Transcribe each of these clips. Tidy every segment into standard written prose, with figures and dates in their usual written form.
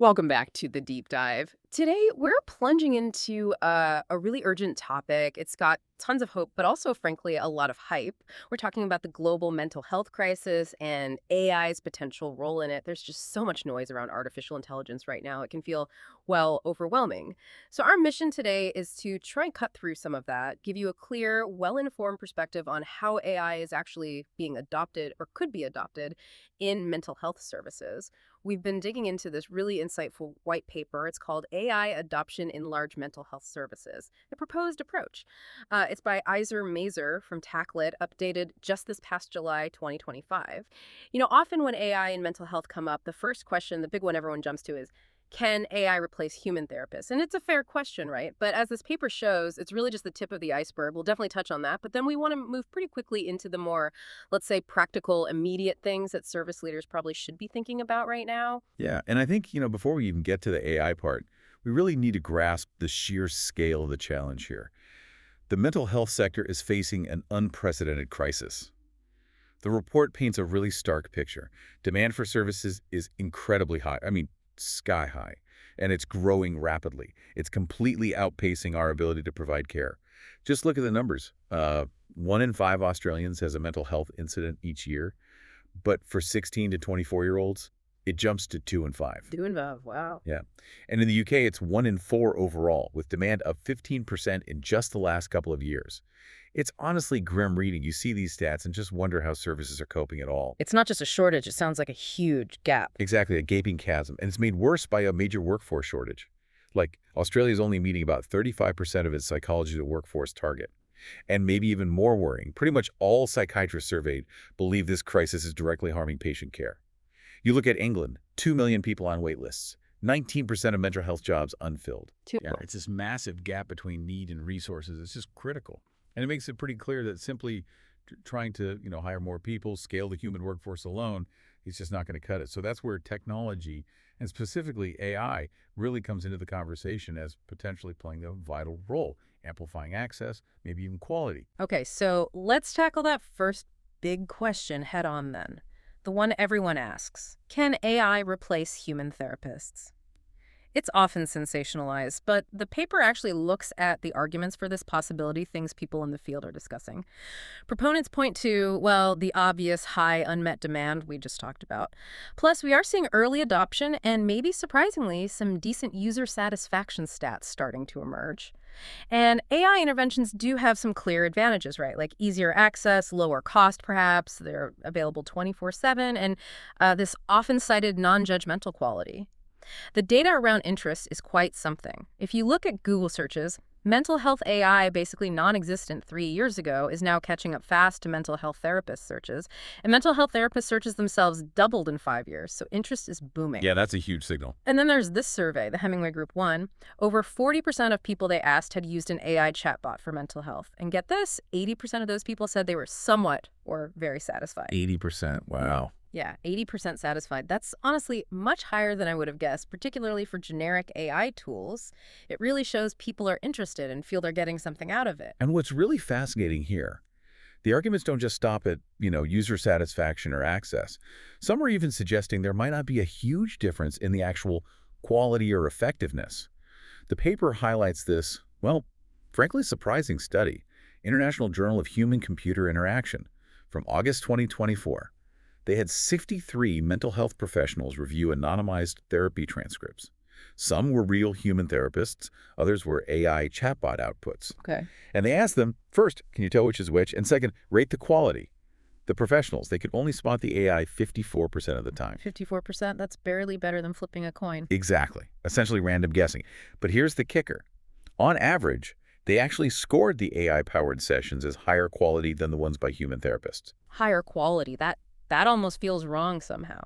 Welcome back to the deep dive. Today, we're plunging into a really urgent topic. It's got tons of hope, but also, frankly, a lot of hype. We're talking about the global mental health crisis and AI's potential role in it. There's just so much noise around artificial intelligence right now. It can feel, well, overwhelming. So, our mission today is to try and cut through some of that, give you a clear, well informed perspective on how AI is actually being adopted or could be adopted in mental health services. We've been digging into this really insightful white paper. It's called AI Adoption in Large Mental Health Services, a proposed approach. It's by Iser Mazer from TACLIT, updated just this past July 2025. Often when AI and mental health come up, the first question, the big one everyone jumps to is, can AI replace human therapists? And it's a fair question, right? But as this paper shows, it's really just the tip of the iceberg. We'll definitely touch on that. But then we want to move pretty quickly into the more, let's say, practical, immediate things that service leaders probably should be thinking about right now. Yeah, and I think, before we even get to the AI part, we really need to grasp the sheer scale of the challenge here. The mental health sector is facing an unprecedented crisis. The report paints a really stark picture. Demand for services is incredibly high. I mean, sky high. And it's growing rapidly. It's completely outpacing our ability to provide care. Just look at the numbers. 1 in 5 Australians has a mental health incident each year. But for 16 to 24-year-olds, it jumps to 2 in 5. Doing well, wow. Yeah. And in the UK, it's 1 in 4 overall, with demand up 15% in just the last couple of years. It's honestly grim reading. You see these stats and just wonder how services are coping at all. It's not just a shortage, it sounds like a huge gap. Exactly, a gaping chasm. And it's made worse by a major workforce shortage. Like, Australia is only meeting about 35% of its psychology to workforce target. And maybe even more worrying, pretty much all psychiatrists surveyed believe this crisis is directly harming patient care. You look at England, 2 million people on wait lists, 19% of mental health jobs unfilled. Yeah, it's this massive gap between need and resources. It's just critical. And it makes it pretty clear that simply trying to, hire more people, scale the human workforce alone, is just not going to cut it. So that's where technology, and specifically AI, really comes into the conversation as potentially playing a vital role, amplifying access, maybe even quality. Okay, so let's tackle that first big question head on then. The one everyone asks. Can AI replace human therapists? It's often sensationalized, but the paper actually looks at the arguments for this possibility, things people in the field are discussing. Proponents point to, well, the obvious high unmet demand we just talked about. Plus, we are seeing early adoption and maybe surprisingly some decent user satisfaction stats starting to emerge. And AI interventions do have some clear advantages, right? Like easier access, lower cost perhaps, they're available 24/7, and this often cited non-judgmental quality. The data around interest is quite something. If you look at Google searches, mental health AI, basically non-existent 3 years ago, is now catching up fast to mental health therapist searches. And mental health therapist searches themselves doubled in 5 years, so interest is booming. Yeah, that's a huge signal. And then there's this survey, the Hemingway Group 1. Over 40% of people they asked had used an AI chatbot for mental health. And get this, 80% of those people said they were somewhat or very satisfied. 80%, wow. Yeah, 80% satisfied. That's honestly much higher than I would have guessed, particularly for generic AI tools. It really shows people are interested and feel they're getting something out of it. And what's really fascinating here, the arguments don't just stop at, user satisfaction or access. Some are even suggesting there might not be a huge difference in the actual quality or effectiveness. The paper highlights this, well, frankly surprising study, International Journal of Human-Computer Interaction, from August 2024. They had 63 mental health professionals review anonymized therapy transcripts. Some were real human therapists, others were AI chatbot outputs. Okay. And they asked them, first, can you tell which is which? And second, rate the quality. The professionals, they could only spot the AI 54% of the time. 54%? That's barely better than flipping a coin. Exactly. Essentially random guessing. But here's the kicker. On average, they actually scored the AI-powered sessions as higher quality than the ones by human therapists. Higher quality. That almost feels wrong somehow.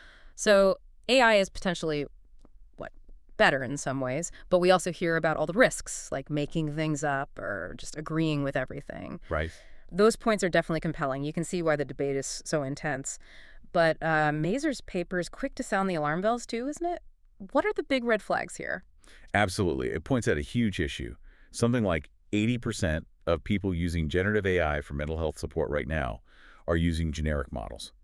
So AI is potentially, better in some ways, but we also hear about all the risks, like making things up or just agreeing with everything. Right. Those points are definitely compelling. You can see why the debate is so intense. But Mazer's paper is quick to sound the alarm bells too, isn't it? What are the big red flags here? Absolutely. It points out a huge issue. Something like 80% of people using generative AI for mental health support right now are using generic models.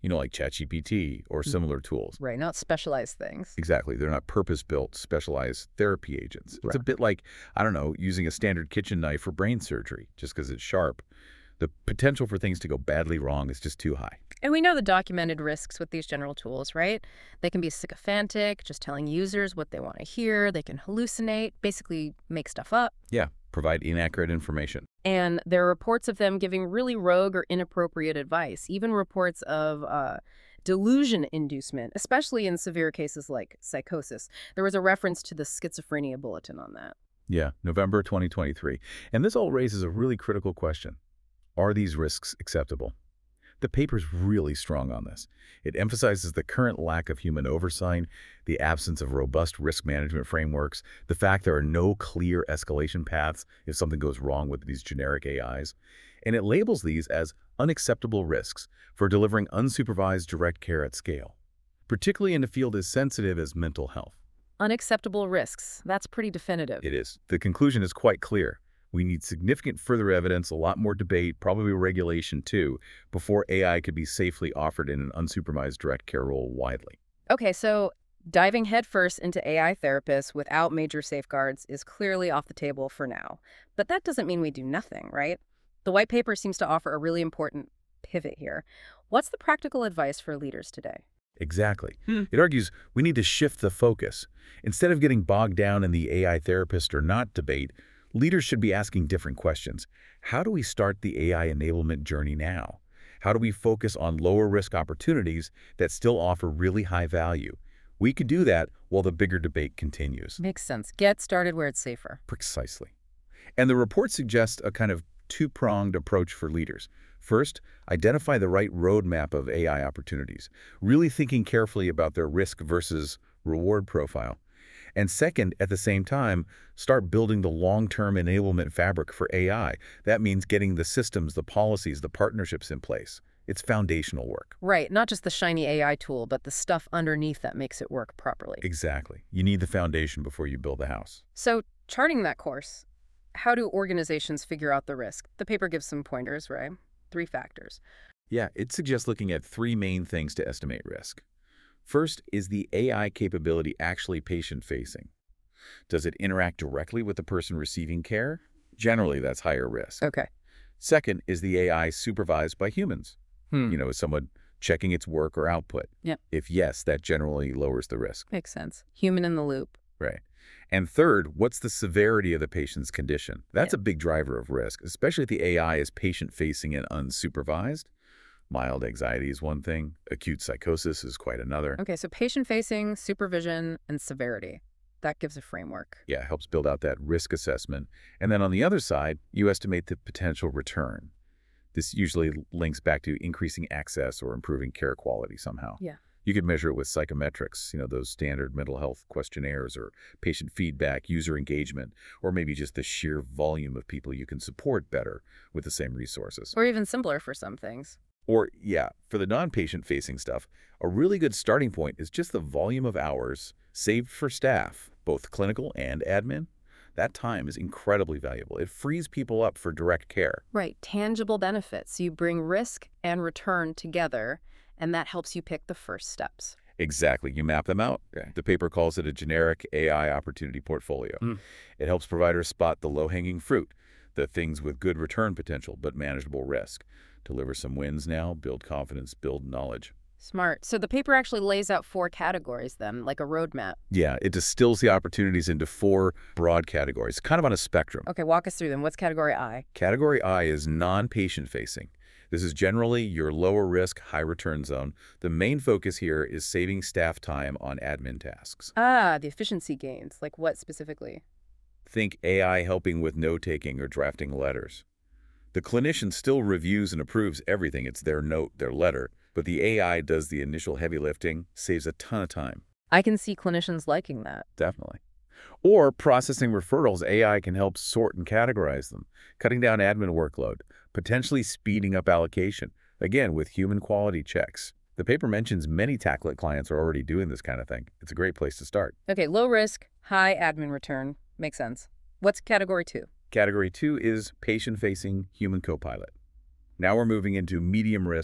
like ChatGPT or similar tools. Right, not specialized things. Exactly. They're not purpose-built, specialized therapy agents. It's a Right. bit like, I don't know, using a standard kitchen knife for brain surgery just because it's sharp. The potential for things to go badly wrong is just too high. And we know the documented risks with these general tools, right? They can be sycophantic, just telling users what they want to hear. They can hallucinate, basically make stuff up. Yeah, provide inaccurate information. And there are reports of them giving really rogue or inappropriate advice, even reports of delusion inducement, especially in severe cases like psychosis. There was a reference to the schizophrenia bulletin on that. Yeah, November 2023. And this all raises a really critical question. Are these risks acceptable? The paper's really strong on this. It emphasizes the current lack of human oversight, the absence of robust risk management frameworks, the fact there are no clear escalation paths if something goes wrong with these generic AIs, and it labels these as unacceptable risks for delivering unsupervised direct care at scale, particularly in a field as sensitive as mental health. Unacceptable risks. That's pretty definitive. It is. The conclusion is quite clear. We need significant further evidence, a lot more debate, probably regulation too, before AI could be safely offered in an unsupervised direct care role widely. Okay, so diving headfirst into AI therapists without major safeguards is clearly off the table for now. But that doesn't mean we do nothing, right? The white paper seems to offer a really important pivot here. What's the practical advice for leaders today? Exactly. It argues we need to shift the focus. Instead of getting bogged down in the AI therapist or not debate, leaders should be asking different questions. How do we start the AI enablement journey now? How do we focus on lower risk opportunities that still offer really high value? We could do that while the bigger debate continues. Makes sense. Get started where it's safer. Precisely. And the report suggests a kind of two-pronged approach for leaders. First, identify the right roadmap of AI opportunities, really thinking carefully about their risk versus reward profile. And second, at the same time, start building the long-term enablement fabric for AI. That means getting the systems, the policies, the partnerships in place. It's foundational work. Right, not just the shiny AI tool, but the stuff underneath that makes it work properly. Exactly. You need the foundation before you build the house. So, charting that course, how do organizations figure out the risk? The paper gives some pointers, right? 3 factors. Yeah, it suggests looking at 3 main things to estimate risk. First, is the AI capability actually patient-facing? Does it interact directly with the person receiving care? Generally, that's higher risk. Okay. Second, is the AI supervised by humans? Is someone checking its work or output? Yep. If yes, that generally lowers the risk. Makes sense. Human in the loop. Right. And third, what's the severity of the patient's condition? That's a big driver of risk, especially if the AI is patient-facing and unsupervised. Mild anxiety is one thing. Acute psychosis is quite another. Okay, so patient-facing, supervision, and severity. That gives a framework. Yeah, helps build out that risk assessment. And then on the other side, you estimate the potential return. This usually links back to increasing access or improving care quality somehow. Yeah. You could measure it with psychometrics, those standard mental health questionnaires or patient feedback, user engagement, or maybe just the sheer volume of people you can support better with the same resources. Or even simpler for some things. Or, yeah, for the non-patient-facing stuff, a really good starting point is just the volume of hours saved for staff, both clinical and admin. That time is incredibly valuable. It frees people up for direct care. Right, tangible benefits. You bring risk and return together, and that helps you pick the first steps. Exactly. You map them out. Okay. The paper calls it a generic AI opportunity portfolio. It helps providers spot the low-hanging fruit, the things with good return potential but manageable risk. Deliver some wins now, build confidence, build knowledge. Smart. So the paper actually lays out 4 categories then, like a roadmap. Yeah, it distills the opportunities into 4 broad categories, kind of on a spectrum. Okay, walk us through them. What's category I? Category I is non-patient facing. This is generally your lower risk, high return zone. The main focus here is saving staff time on admin tasks. Ah, the efficiency gains. Like what specifically? Think AI helping with note-taking or drafting letters. The clinician still reviews and approves everything. It's their note, their letter. But the AI does the initial heavy lifting, saves a ton of time. I can see clinicians liking that. Definitely. Or processing referrals, AI can help sort and categorize them, cutting down admin workload, potentially speeding up allocation, again, with human quality checks. The paper mentions many TACLET clients are already doing this kind of thing. It's a great place to start. Okay, low risk, high admin return. Makes sense. What's category 2? Category 2 is patient-facing human copilot. Now we're moving into medium risk,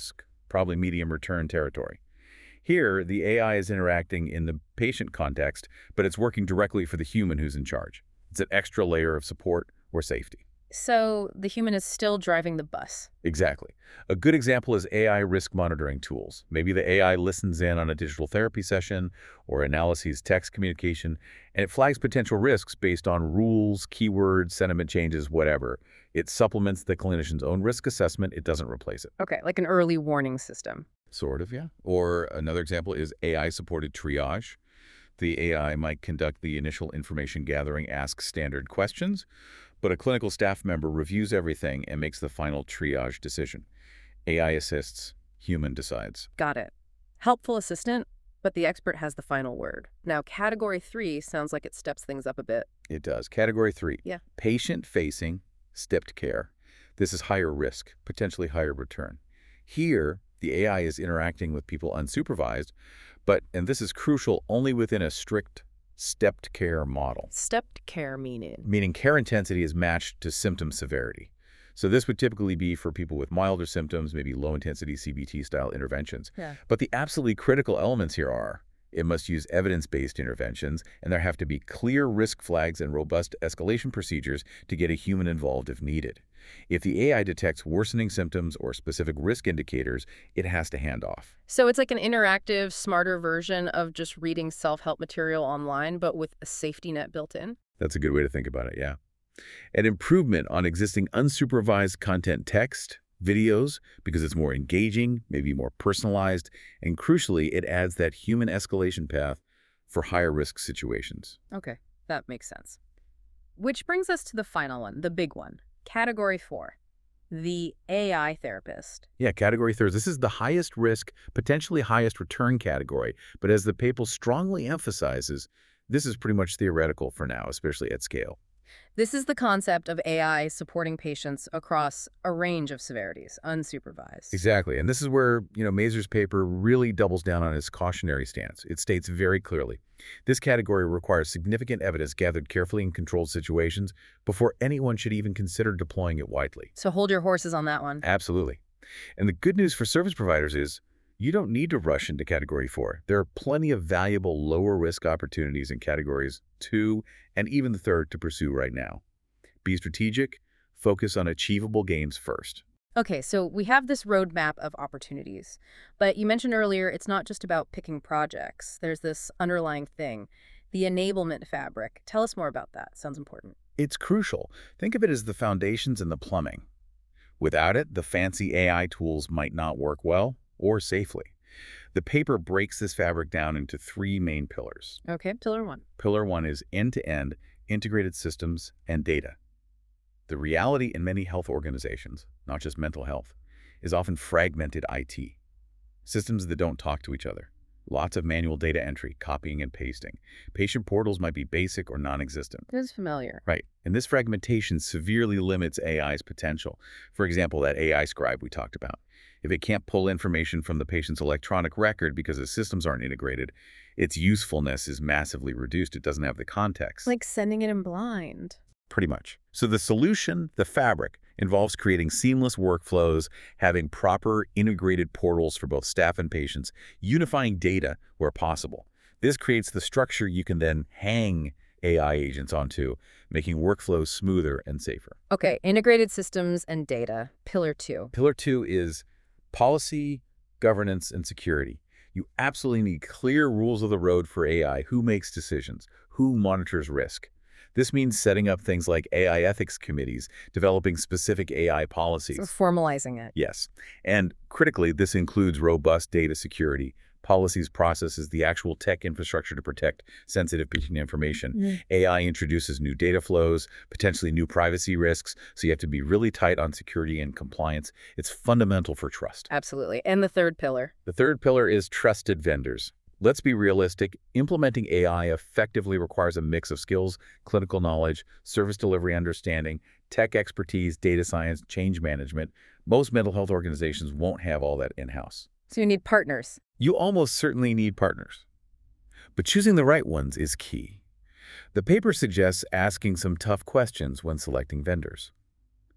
probably medium return territory. Here, the AI is interacting in the patient context, but it's working directly for the human who's in charge. It's an extra layer of support or safety. So the human is still driving the bus. Exactly. A good example is AI risk monitoring tools. Maybe the AI listens in on a digital therapy session or analyses text communication, and it flags potential risks based on rules, keywords, sentiment changes, whatever. It supplements the clinician's own risk assessment. It doesn't replace it. Okay, like an early warning system. Sort of, yeah. Or another example is AI-supported triage. The AI might conduct the initial information gathering, ask standard questions, but a clinical staff member reviews everything and makes the final triage decision. AI assists, human decides. Got it. Helpful assistant, but the expert has the final word. Now, category 3 sounds like it steps things up a bit. It does. Category 3. Yeah. Patient-facing, stepped care. This is higher risk, potentially higher return. Here, the AI is interacting with people unsupervised, but, and this is crucial, only within a strict stepped care model. Stepped care meaning? Meaning care intensity is matched to symptom severity. So this would typically be for people with milder symptoms, maybe low-intensity CBT-style interventions. Yeah. But the absolutely critical elements here are, it must use evidence-based interventions, and there have to be clear risk flags and robust escalation procedures to get a human involved if needed. If the AI detects worsening symptoms or specific risk indicators, it has to hand off. So it's like an interactive, smarter version of just reading self-help material online, but with a safety net built in? That's a good way to think about it, yeah. An improvement on existing unsupervised content text, videos, because it's more engaging, maybe more personalized, and crucially, it adds that human escalation path for higher risk situations. Okay, that makes sense. Which brings us to the final one, the big one. Category 4, the AI therapist. Yeah, category 3. This is the highest risk, potentially highest return category, but as the paper strongly emphasizes, this is pretty much theoretical for now, especially at scale. This is the concept of AI supporting patients across a range of severities, unsupervised. Exactly. And this is where, Mazur's paper really doubles down on his cautionary stance. It states very clearly, this category requires significant evidence gathered carefully in controlled situations before anyone should even consider deploying it widely. So hold your horses on that one. Absolutely. And the good news for service providers is you don't need to rush into Category 4. There are plenty of valuable lower-risk opportunities in Categories 2 and even the 3rd to pursue right now. Be strategic, focus on achievable gains first. Okay, so we have this roadmap of opportunities, but you mentioned earlier it's not just about picking projects. There's this underlying thing, the enablement fabric. Tell us more about that. Sounds important. It's crucial. Think of it as the foundations and the plumbing. Without it, the fancy AI tools might not work well or safely. The paper breaks this fabric down into 3 main pillars. Okay, pillar 1. Pillar 1 is end-to-end integrated systems and data. The reality in many health organizations, not just mental health, is often fragmented IT. Systems that don't talk to each other. Lots of manual data entry, copying and pasting. Patient portals might be basic or non-existent. This is familiar. Right. And this fragmentation severely limits AI's potential. For example, that AI scribe we talked about. If it can't pull information from the patient's electronic record because the systems aren't integrated, its usefulness is massively reduced. It doesn't have the context. Like sending it in blind. Pretty much. So the solution, the fabric, involves creating seamless workflows, having proper integrated portals for both staff and patients, unifying data where possible. This creates the structure you can then hang AI agents onto, making workflows smoother and safer. Okay, integrated systems and data, pillar 2. Pillar 2 is policy, governance, and security. You absolutely need clear rules of the road for AI. Who makes decisions? Who monitors risk? This means setting up things like AI ethics committees, developing specific AI policies. So formalizing it. Yes. And critically, this includes robust data security, policies, processes, the actual tech infrastructure to protect sensitive patient information. AI introduces new data flows, potentially new privacy risks, so you have to be really tight on security and compliance. It's fundamental for trust. Absolutely. And the 3rd pillar? The 3rd pillar is trusted vendors. Let's be realistic. Implementing AI effectively requires a mix of skills, clinical knowledge, service delivery understanding, tech expertise, data science, change management. Most mental health organizations won't have all that in-house. So you need partners. You almost certainly need partners. But choosing the right ones is key. The paper suggests asking some tough questions when selecting vendors.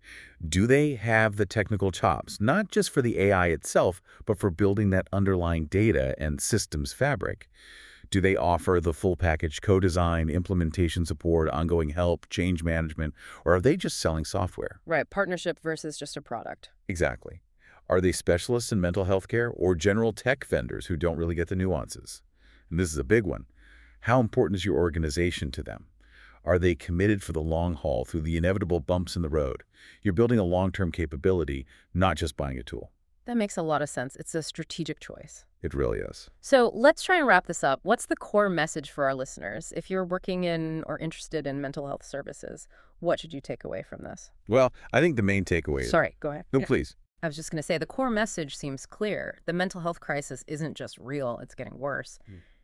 Do they have the technical chops, not just for the AI itself, but for building that underlying data and systems fabric? Do they offer the full package co-design, implementation support, ongoing help, change management, or are they just selling software? Right, partnership versus just a product. Exactly. Are they specialists in mental health care or general tech vendors who don't really get the nuances? And this is a big one. How important is your organization to them? Are they committed for the long haul through the inevitable bumps in the road? You're building a long-term capability, not just buying a tool. That makes a lot of sense. It's a strategic choice. It really is. So let's try and wrap this up. What's the core message for our listeners? If you're working in or interested in mental health services, what should you take away from this? Well, I think the main takeaway is... Sorry, go ahead. No, please. I was just going to say the core message seems clear. The mental health crisis isn't just real, it's getting worse.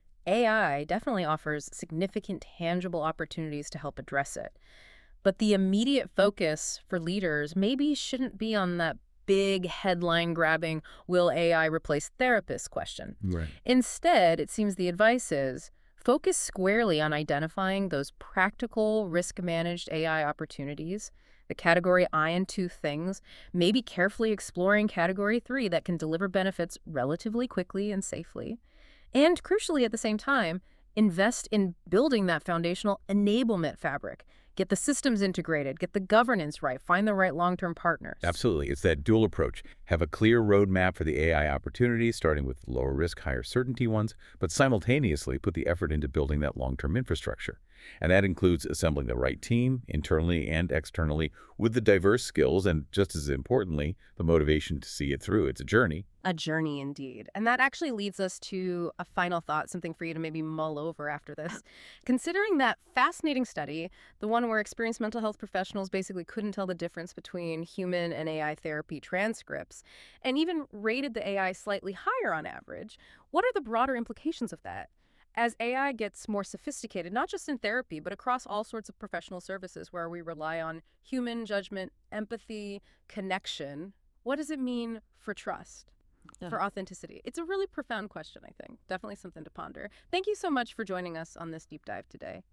AI definitely offers significant tangible opportunities to help address it. But the immediate focus for leaders maybe shouldn't be on that big headline-grabbing, will AI replace therapists question. Right. Instead, it seems the advice is focus squarely on identifying those practical, risk-managed AI opportunities, the category I and II things, maybe carefully exploring category 3 that can deliver benefits relatively quickly and safely. And crucially, at the same time, invest in building that foundational enablement fabric. Get the systems integrated, get the governance right, find the right long-term partners. Absolutely. It's that dual approach. Have a clear roadmap for the AI opportunities, starting with lower risk, higher certainty ones, but simultaneously put the effort into building that long-term infrastructure. And that includes assembling the right team, internally and externally, with the diverse skills and, just as importantly, the motivation to see it through. It's a journey. A journey indeed. And that actually leads us to a final thought, something for you to maybe mull over after this. Considering that fascinating study, the one where experienced mental health professionals basically couldn't tell the difference between human and AI therapy transcripts, and even rated the AI slightly higher on average, what are the broader implications of that? As AI gets more sophisticated, not just in therapy, but across all sorts of professional services where we rely on human judgment, empathy, connection, what does it mean for trust? For authenticity? It's a really profound question, I think. Definitely something to ponder. Thank you so much for joining us on this deep dive today.